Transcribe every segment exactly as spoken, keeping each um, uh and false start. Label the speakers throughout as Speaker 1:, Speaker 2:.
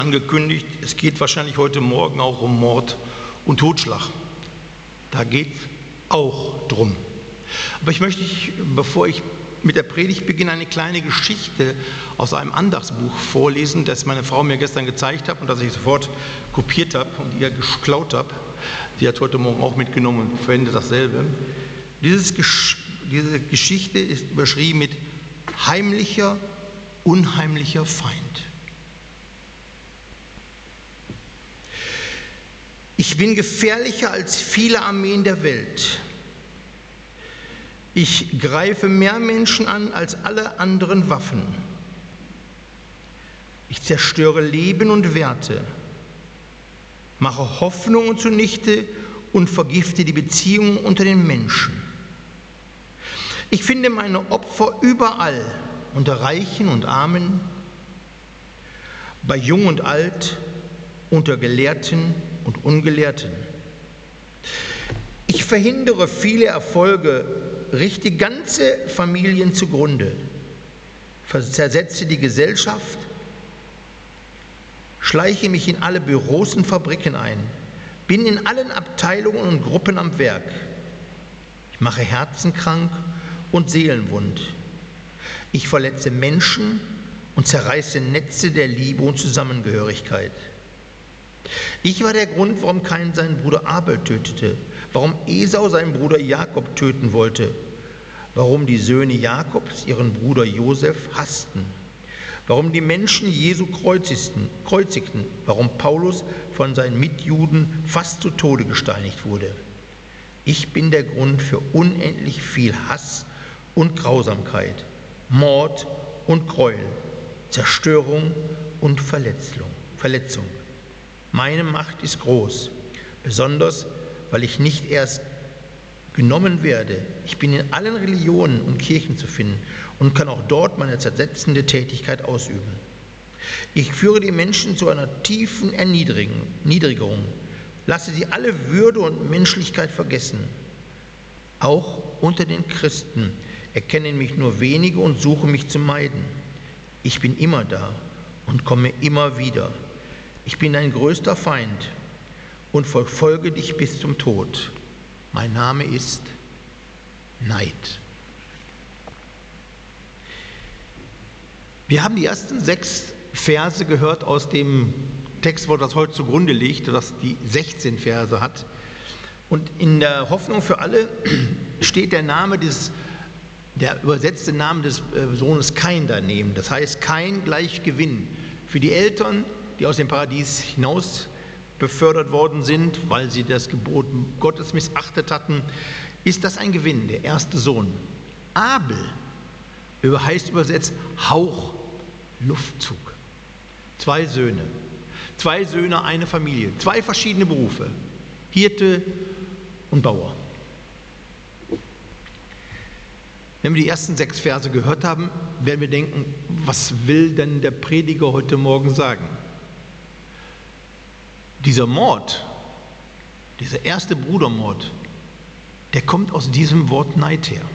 Speaker 1: angekündigt, es geht wahrscheinlich heute Morgen auch um Mord und Totschlag. Da geht es auch drum. Aber ich möchte, bevor ich mit der Predigt beginne, eine kleine Geschichte aus einem Andachtsbuch vorlesen, das meine Frau mir gestern gezeigt hat und das ich sofort kopiert habe und ihr geklaut habe. Sie hat heute Morgen auch mitgenommen und verwendet dasselbe. Dieses, diese Geschichte ist überschrieben mit heimlicher, unheimlicher Feind. Ich bin gefährlicher als viele Armeen der Welt. Ich greife mehr Menschen an als alle anderen Waffen. Ich zerstöre Leben und Werte, mache Hoffnungen zunichte und vergifte die Beziehungen unter den Menschen. Ich finde meine Opfer überall, unter Reichen und Armen, bei Jung und Alt, unter Gelehrten und Ungelehrten. Ich verhindere viele Erfolge, richte ganze Familien zugrunde, zersetze die Gesellschaft, schleiche mich in alle Büros und Fabriken ein, bin in allen Abteilungen und Gruppen am Werk. Ich mache Herzen krank und Seelen wund. Ich verletze Menschen und zerreiße Netze der Liebe und Zusammengehörigkeit. Ich war der Grund, warum Kain seinen Bruder Abel tötete, warum Esau seinen Bruder Jakob töten wollte, warum die Söhne Jakobs ihren Bruder Josef hassten, warum die Menschen Jesu kreuzigten, kreuzigten, warum Paulus von seinen Mitjuden fast zu Tode gesteinigt wurde. Ich bin der Grund für unendlich viel Hass und Grausamkeit, Mord und Gräuel, Zerstörung und Verletzung. Verletzung. Meine Macht ist groß, besonders weil ich nicht erst genommen werde. Ich bin in allen Religionen und Kirchen zu finden und kann auch dort meine zersetzende Tätigkeit ausüben. Ich führe die Menschen zu einer tiefen Erniedrigung, lasse sie alle Würde und Menschlichkeit vergessen. Auch unter den Christen erkennen mich nur wenige und suchen mich zu meiden. Ich bin immer da und komme immer wieder. Ich bin dein größter Feind und verfolge dich bis zum Tod. Mein Name ist Neid. Wir haben die ersten sechs Verse gehört aus dem Text, wo das heute zugrunde liegt, das die sechzehn Verse hat. Und in der Hoffnung für alle steht der Name des, der übersetzte Name des Sohnes Kain daneben. Das heißt Kain gleich Gewinn. Für die Eltern, die aus dem Paradies hinaus befördert worden sind, weil sie das Gebot Gottes missachtet hatten, ist das ein Gewinn, der erste Sohn. Abel heißt übersetzt Hauch, Luftzug. Zwei Söhne, zwei Söhne, eine Familie, zwei verschiedene Berufe, Hirte und Bauer. Wenn wir die ersten sechs Verse gehört haben, werden wir denken, was will denn der Prediger heute Morgen sagen? Dieser Mord, dieser erste Brudermord, der kommt aus diesem Wort Neid her.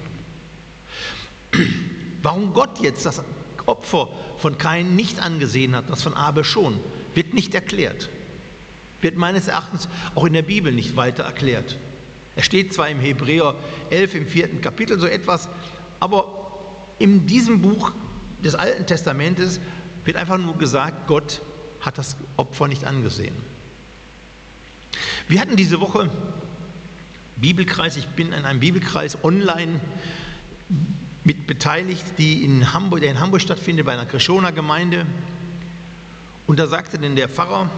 Speaker 1: Warum Gott jetzt das Opfer von Kain nicht angesehen hat, das von Abel schon, wird nicht erklärt. Wird meines Erachtens auch in der Bibel nicht weiter erklärt. Es steht zwar im Hebräer elf im vierten Kapitel so etwas, aber in diesem Buch des Alten Testamentes wird einfach nur gesagt, Gott hat das Opfer nicht angesehen. Wir hatten diese Woche Bibelkreis, ich bin in einem Bibelkreis online mit beteiligt, die in Hamburg, der in Hamburg stattfindet, bei einer Krischoner Gemeinde. Und da sagte denn der Pfarrer,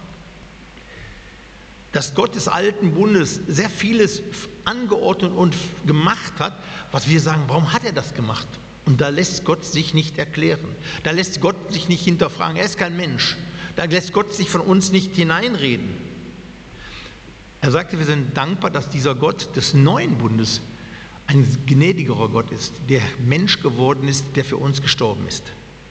Speaker 1: dass Gott des alten Bundes sehr vieles angeordnet und gemacht hat, was wir sagen, warum hat er das gemacht? Und da lässt Gott sich nicht erklären. Da lässt Gott sich nicht hinterfragen. Er ist kein Mensch. Da lässt Gott sich von uns nicht hineinreden. Er sagte, wir sind dankbar, dass dieser Gott des neuen Bundes ein gnädigerer Gott ist, der Mensch geworden ist, der für uns gestorben ist.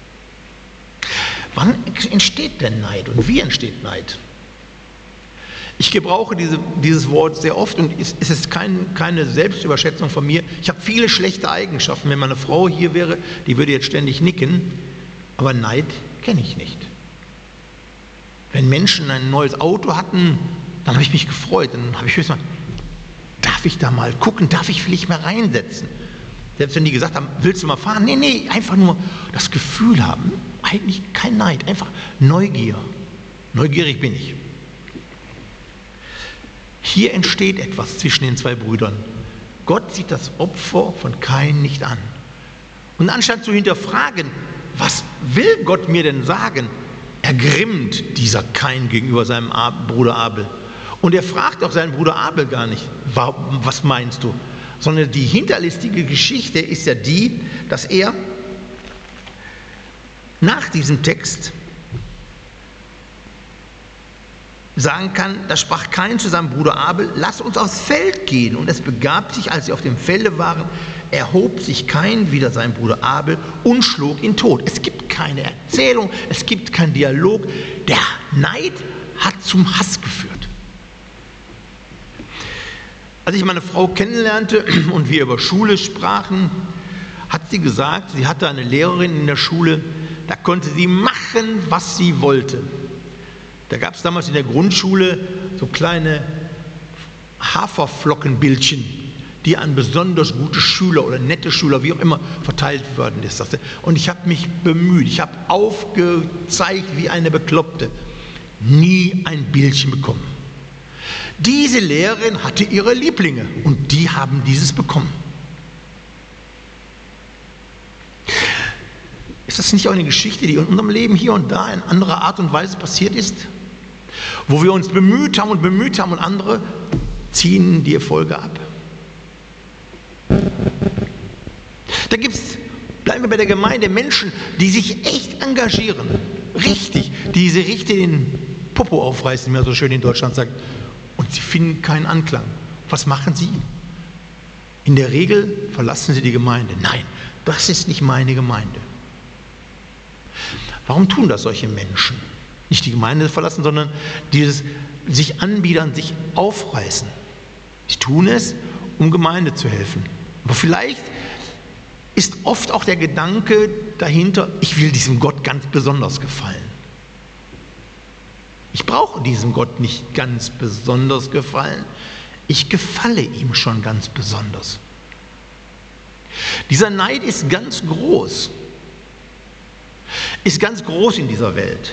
Speaker 1: Wann entsteht denn Neid und wie entsteht Neid? Ich gebrauche diese, dieses Wort sehr oft und es, es ist kein, keine Selbstüberschätzung von mir. Ich habe viele schlechte Eigenschaften. Wenn meine Frau hier wäre, die würde jetzt ständig nicken, aber Neid kenne ich nicht. Wenn Menschen ein neues Auto hatten, dann habe ich mich gefreut. Dann habe ich höchstens mal, darf ich da mal gucken, darf ich vielleicht mal reinsetzen? Selbst wenn die gesagt haben, willst du mal fahren? Nee, nee, einfach nur das Gefühl haben, eigentlich kein Neid, einfach Neugier. Neugierig bin ich. Hier entsteht etwas zwischen den zwei Brüdern. Gott sieht das Opfer von Kain nicht an. Und anstatt zu hinterfragen, was will Gott mir denn sagen, ergrimmt dieser Kain gegenüber seinem Bruder Abel. Und er fragt auch seinen Bruder Abel gar nicht, was meinst du? Sondern die hinterlistige Geschichte ist ja die, dass er nach diesem Text sagen kann, da sprach Kain zu seinem Bruder Abel, lass uns aufs Feld gehen. Und es begab sich, als sie auf dem Felde waren, erhob sich Kain wider seinen Bruder Abel und schlug ihn tot. Es gibt keine Erzählung, es gibt keinen Dialog. Der Neid hat zum Hass geführt. Als ich meine Frau kennenlernte und wir über Schule sprachen, hat sie gesagt, sie hatte eine Lehrerin in der Schule, da konnte sie machen, was sie wollte. Da gab es damals in der Grundschule so kleine Haferflockenbildchen, die an besonders gute Schüler oder nette Schüler, wie auch immer, verteilt worden ist. Und ich habe mich bemüht, ich habe aufgezeigt wie eine Bekloppte, nie ein Bildchen bekommen. Diese Lehrerin hatte ihre Lieblinge und die haben dieses bekommen. Ist das nicht auch eine Geschichte, die in unserem Leben hier und da in anderer Art und Weise passiert ist? Wo wir uns bemüht haben und bemüht haben und andere ziehen die Erfolge ab. Da gibt es, bleiben wir bei der Gemeinde, Menschen, die sich echt engagieren, richtig, die sie richtig den Popo aufreißen, wie man so schön in Deutschland sagt, und sie finden keinen Anklang. Was machen sie? In der Regel verlassen sie die Gemeinde. Nein, das ist nicht meine Gemeinde. Warum tun das solche Menschen? Nicht die Gemeinde verlassen, sondern dieses sich anbiedern, sich aufreißen. Sie tun es, um Gemeinde zu helfen. Aber vielleicht ist oft auch der Gedanke dahinter, ich will diesem Gott ganz besonders gefallen. Ich brauche diesem Gott nicht ganz besonders gefallen. Ich gefalle ihm schon ganz besonders. Dieser Neid ist ganz groß. Ist ganz groß in dieser Welt.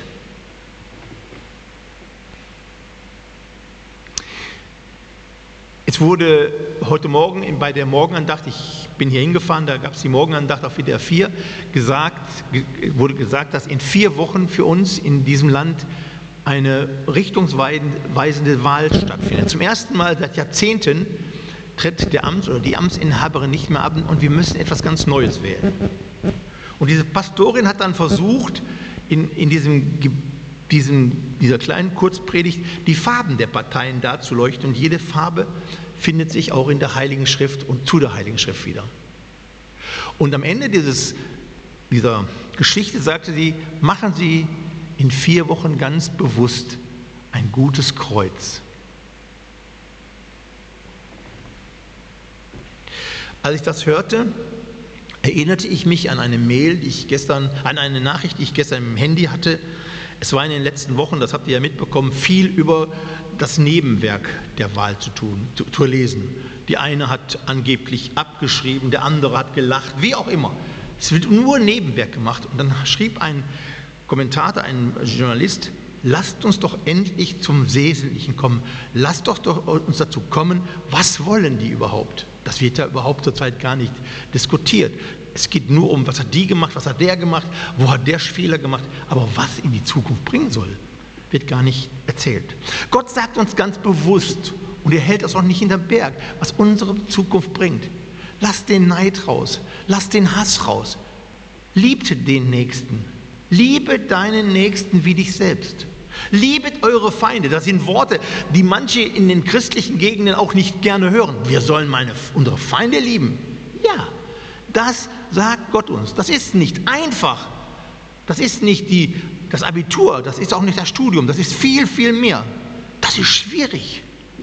Speaker 1: Es wurde heute Morgen bei der Morgenandacht, ich bin hier hingefahren, da gab es die Morgenandacht auf W D R vier, gesagt, wurde gesagt, dass in vier Wochen für uns in diesem Land eine richtungsweisende Wahl stattfindet. Zum ersten Mal seit Jahrzehnten tritt der Amts- oder die Amtsinhaberin nicht mehr ab und wir müssen etwas ganz Neues wählen. Und diese Pastorin hat dann versucht, in, in diesem, diesem, dieser kleinen Kurzpredigt die Farben der Parteien darzuleuchten und jede Farbe findet sich auch in der Heiligen Schrift und zu der Heiligen Schrift wieder. Und am Ende dieses, dieser Geschichte sagte sie, machen Sie in vier Wochen ganz bewusst ein gutes Kreuz. Als ich das hörte, erinnerte ich mich an eine Mail, die ich gestern, an eine Nachricht, die ich gestern im Handy hatte. Es war in den letzten Wochen, das habt ihr ja mitbekommen, viel über das Nebenwerk der Wahl zu tun, zu, zu lesen. Die eine hat angeblich abgeschrieben, der andere hat gelacht, wie auch immer. Es wird nur Nebenwerk gemacht. Und dann schrieb ein Kommentator, ein Journalist, lasst uns doch endlich zum Wesentlichen kommen. Lasst doch, doch uns dazu kommen, was wollen die überhaupt? Das wird ja überhaupt zurzeit gar nicht diskutiert. Es geht nur um, was hat die gemacht, was hat der gemacht, wo hat der Fehler gemacht. Aber was in die Zukunft bringen soll, wird gar nicht erzählt. Gott sagt uns ganz bewusst, und er hält das auch nicht hinterm Berg, was unsere Zukunft bringt. Lasst den Neid raus, lasst den Hass raus. Liebt den Nächsten. Liebe deinen Nächsten wie dich selbst. Liebet eure Feinde. Das sind Worte, die manche in den christlichen Gegenden auch nicht gerne hören. Wir sollen meine, unsere Feinde lieben. Ja, das sagt Gott uns. Das ist nicht einfach. Das ist nicht die, das Abitur, das ist auch nicht das Studium. Das ist viel, viel mehr. Das ist schwierig.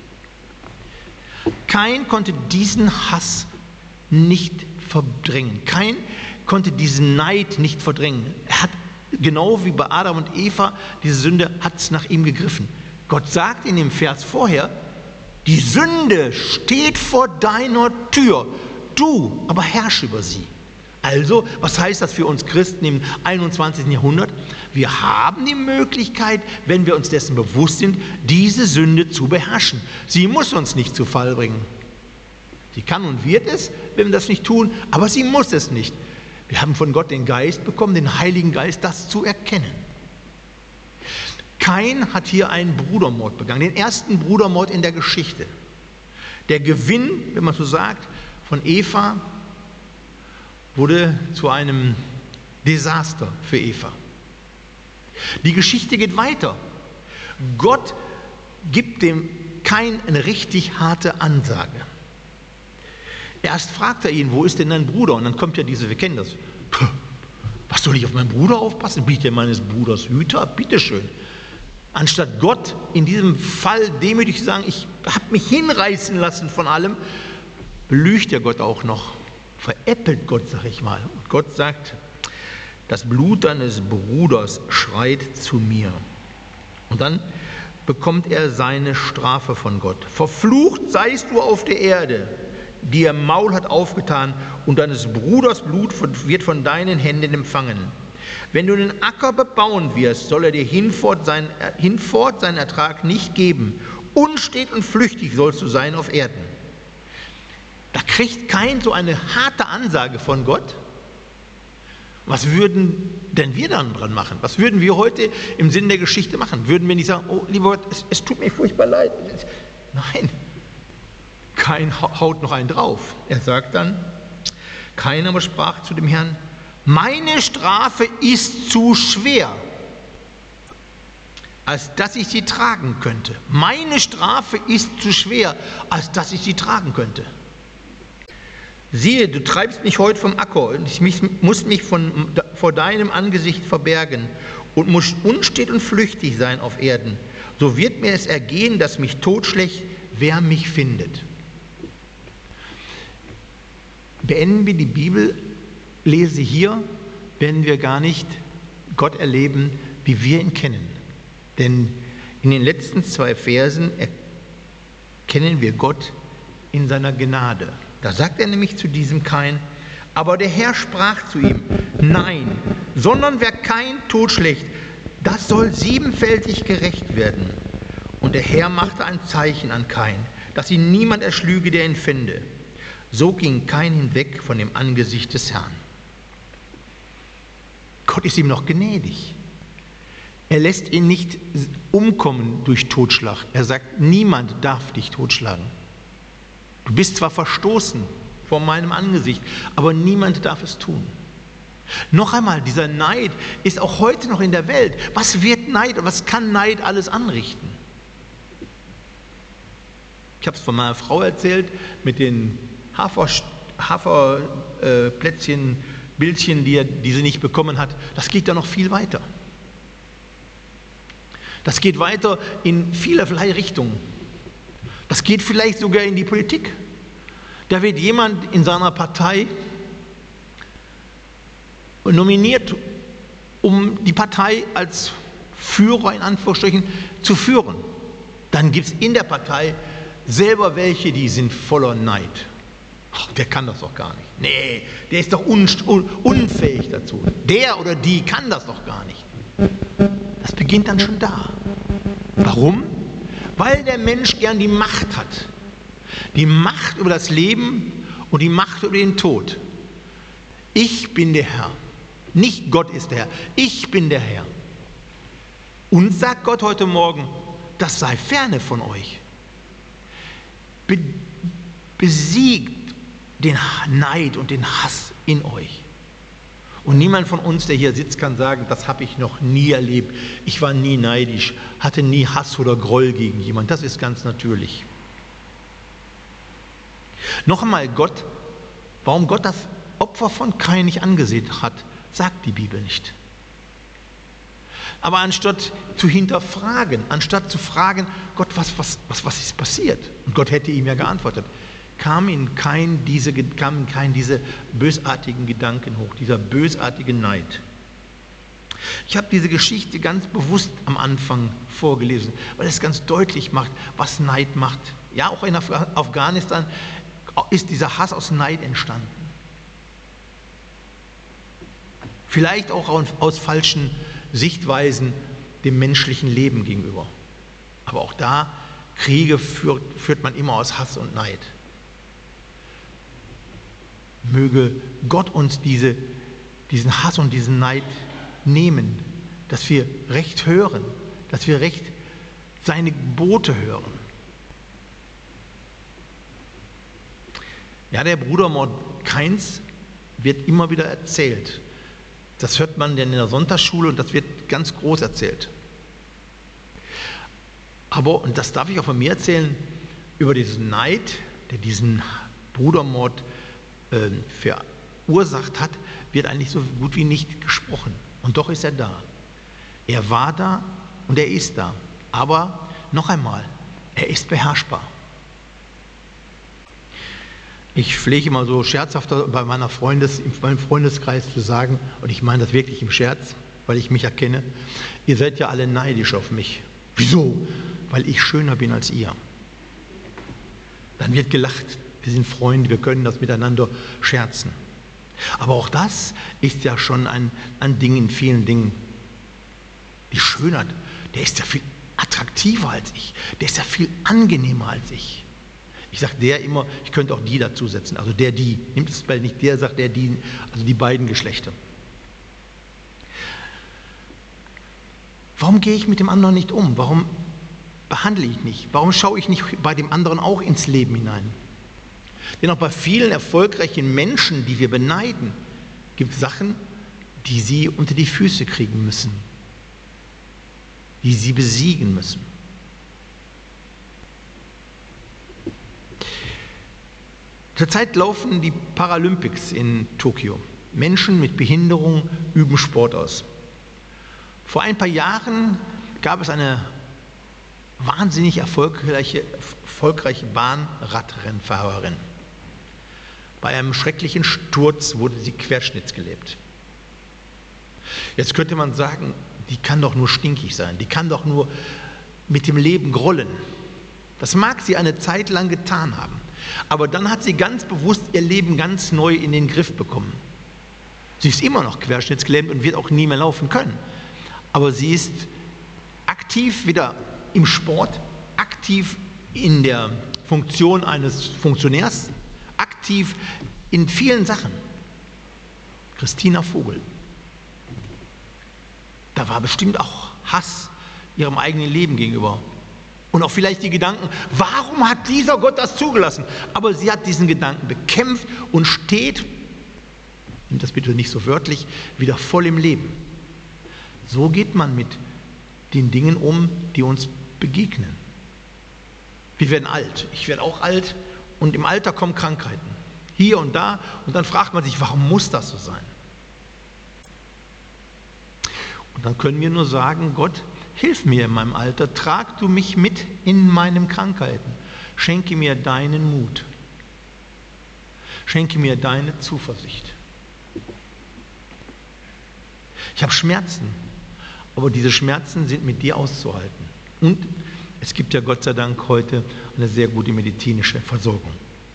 Speaker 1: Kain konnte diesen Hass nicht verdrängen. Kain konnte diesen Neid nicht verdrängen. Er hat Genau wie bei Adam und Eva, diese Sünde hat es nach ihm gegriffen. Gott sagt in dem Vers vorher, die Sünde steht vor deiner Tür, du aber herrsch über sie. Also, was heißt das für uns Christen im einundzwanzigsten Jahrhundert? Wir haben die Möglichkeit, wenn wir uns dessen bewusst sind, diese Sünde zu beherrschen. Sie muss uns nicht zu Fall bringen. Sie kann und wird es, wenn wir das nicht tun, aber sie muss es nicht. Wir haben von Gott den Geist bekommen, den Heiligen Geist, das zu erkennen. Kain hat hier einen Brudermord begangen, den ersten Brudermord in der Geschichte. Der Gewinn, wenn man so sagt, von Eva wurde zu einem Desaster für Eva. Die Geschichte geht weiter. Gott gibt dem Kain eine richtig harte Ansage. Erst fragt er ihn, wo ist denn dein Bruder? Und dann kommt ja diese, wir kennen das. Was soll ich auf meinen Bruder aufpassen? Bin ich denn meines Bruders Hüter? Bitteschön. Anstatt Gott in diesem Fall demütig zu sagen, ich habe mich hinreißen lassen von allem, belügt er Gott auch noch. Veräppelt Gott, sag ich mal. Und Gott sagt, das Blut deines Bruders schreit zu mir. Und dann bekommt er seine Strafe von Gott. Verflucht seist du auf der Erde, die ihr Maul hat aufgetan, und deines Bruders Blut wird von deinen Händen empfangen. Wenn du den Acker bebauen wirst, soll er dir hinfort, sein, hinfort seinen Ertrag nicht geben. Unstet und flüchtig sollst du sein auf Erden. Da kriegt Kain so eine harte Ansage von Gott. Was würden denn wir dann dran machen? Was würden wir heute im Sinne der Geschichte machen? Würden wir nicht sagen, oh lieber Gott, es, es tut mir furchtbar leid. Nein, Kain haut noch einen drauf. Er sagt dann, Kain aber sprach zu dem Herrn, meine Strafe ist zu schwer, als dass ich sie tragen könnte. Meine Strafe ist zu schwer, als dass ich sie tragen könnte. Siehe, du treibst mich heute vom Acker und ich muss mich von, vor deinem Angesicht verbergen und muss unstet und flüchtig sein auf Erden. So wird mir es ergehen, dass mich totschlägt, wer mich findet. Beenden wir die Bibel, lese hier, werden wir gar nicht Gott erleben, wie wir ihn kennen. Denn in den letzten zwei Versen erkennen wir Gott in seiner Gnade. Da sagt er nämlich zu diesem Kain, aber der Herr sprach zu ihm, nein, sondern wer Kain totschlägt, das soll siebenfältig gerecht werden. Und der Herr machte ein Zeichen an Kain, dass ihn niemand erschlüge, der ihn fände. So ging Kain hinweg von dem Angesicht des Herrn. Gott ist ihm noch gnädig. Er lässt ihn nicht umkommen durch Totschlag. Er sagt, niemand darf dich totschlagen. Du bist zwar verstoßen vor meinem Angesicht, aber niemand darf es tun. Noch einmal, dieser Neid ist auch heute noch in der Welt. Was wird Neid, was kann Neid alles anrichten? Ich habe es von meiner Frau erzählt, mit den Haferplätzchen, äh, Bildchen, die, er, die sie nicht bekommen hat. Das geht da noch viel weiter. Das geht weiter in vielerlei Richtungen. Das geht vielleicht sogar in die Politik. Da wird jemand in seiner Partei nominiert, um die Partei als Führer in Anführungsstrichen zu führen. Dann gibt es in der Partei selber welche, die sind voller Neid. Ach, der kann das doch gar nicht. Nee, der ist doch un un unfähig dazu. Der oder die kann das doch gar nicht. Das beginnt dann schon da. Warum? Weil der Mensch gern die Macht hat. Die Macht über das Leben und die Macht über den Tod. Ich bin der Herr. Nicht Gott ist der Herr. Ich bin der Herr. Und sagt Gott heute Morgen, das sei ferne von euch. Be besiegt den Neid und den Hass in euch. Und niemand von uns, der hier sitzt, kann sagen, das habe ich noch nie erlebt. Ich war nie neidisch, hatte nie Hass oder Groll gegen jemanden. Das ist ganz natürlich. Noch einmal, Gott, warum Gott das Opfer von Kain nicht angesehen hat, sagt die Bibel nicht. Aber anstatt zu hinterfragen, anstatt zu fragen, Gott, was, was, was, was ist passiert? Und Gott hätte ihm ja geantwortet. Kam in Kain diese, kam in Kain diese bösartigen Gedanken hoch, dieser bösartige Neid. Ich habe diese Geschichte ganz bewusst am Anfang vorgelesen, weil es ganz deutlich macht, was Neid macht. Ja, auch in Afghanistan ist dieser Hass aus Neid entstanden. Vielleicht auch aus falschen Sichtweisen dem menschlichen Leben gegenüber. Aber auch da, Kriege führt, führt man immer aus Hass und Neid. Möge Gott uns diese, diesen Hass und diesen Neid nehmen, dass wir recht hören, dass wir recht seine Gebote hören. Ja, der Brudermord Kains wird immer wieder erzählt. Das hört man denn in der Sonntagsschule und das wird ganz groß erzählt. Aber, und das darf ich auch von mir erzählen, über diesen Neid, der diesen Brudermord äh, verursacht hat, wird eigentlich so gut wie nicht gesprochen. Und doch ist er da. Er war da und er ist da. Aber noch einmal, er ist beherrschbar. Ich pflege immer so scherzhafter bei meiner Freundes, in meinem Freundeskreis zu sagen, und ich meine das wirklich im Scherz, weil ich mich erkenne, ihr seid ja alle neidisch auf mich. Wieso? Weil ich schöner bin als ihr. Dann wird gelacht, wir sind Freunde, wir können das miteinander scherzen. Aber auch das ist ja schon ein, ein Ding in vielen Dingen. Die Schönheit, der ist ja viel attraktiver als ich, der ist ja viel angenehmer als ich. Ich sage der immer, ich könnte auch die dazusetzen, also der, die. Nimmt es weil nicht der, sagt der, die, also die beiden Geschlechter. Warum gehe ich mit dem anderen nicht um? Warum behandle ich nicht? Warum schaue ich nicht bei dem anderen auch ins Leben hinein? Denn auch bei vielen erfolgreichen Menschen, die wir beneiden, gibt es Sachen, die sie unter die Füße kriegen müssen, die sie besiegen müssen. Zurzeit laufen die Paralympics in Tokio. Menschen mit Behinderung üben Sport aus. Vor ein paar Jahren gab es eine wahnsinnig erfolgreiche, erfolgreiche Bahnradrennfahrerin. Bei einem schrecklichen Sturz wurde sie querschnittsgelähmt. Jetzt könnte man sagen, die kann doch nur stinkig sein, die kann doch nur mit dem Leben grollen. Das mag sie eine Zeit lang getan haben, aber dann hat sie ganz bewusst ihr Leben ganz neu in den Griff bekommen. Sie ist immer noch querschnittsgelähmt und wird auch nie mehr laufen können, aber sie ist aktiv wieder im Sport, aktiv in der Funktion eines Funktionärs, aktiv in vielen Sachen. Christina Vogel. Da war bestimmt auch Hass ihrem eigenen Leben gegenüber. Und auch vielleicht die Gedanken, warum hat dieser Gott das zugelassen? Aber sie hat diesen Gedanken bekämpft und steht, nimmt das bitte nicht so wörtlich, wieder voll im Leben. So geht man mit den Dingen um, die uns begegnen. Wir werden alt. Ich werde auch alt und im Alter kommen Krankheiten. Hier und da. Und dann fragt man sich, warum muss das so sein? Und dann können wir nur sagen, Gott, hilf mir in meinem Alter, trag du mich mit in meinen Krankheiten. Schenke mir deinen Mut. Schenke mir deine Zuversicht. Ich habe Schmerzen, aber diese Schmerzen sind mit dir auszuhalten. Und es gibt ja Gott sei Dank heute eine sehr gute medizinische Versorgung.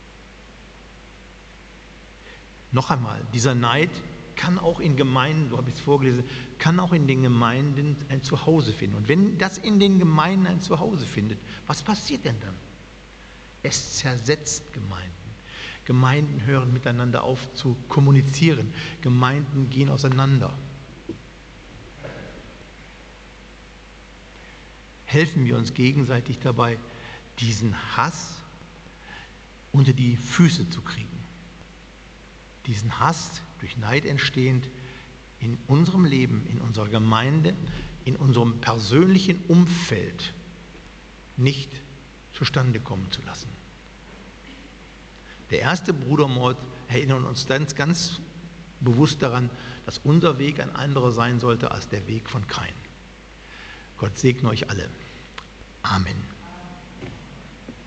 Speaker 1: Noch einmal, dieser Neid kann auch in Gemeinden, so habe ich es vorgelesen, kann auch in den Gemeinden ein Zuhause finden. Und wenn das in den Gemeinden ein Zuhause findet, was passiert denn dann? Es zersetzt Gemeinden. Gemeinden hören miteinander auf zu kommunizieren. Gemeinden gehen auseinander. Helfen wir uns gegenseitig dabei, diesen Hass unter die Füße zu kriegen. Diesen Hass, durch Neid entstehend, in unserem Leben, in unserer Gemeinde, in unserem persönlichen Umfeld nicht zustande kommen zu lassen. Der erste Brudermord erinnert uns ganz, ganz bewusst daran, dass unser Weg ein anderer sein sollte als der Weg von Kain. Gott segne euch alle. Amen.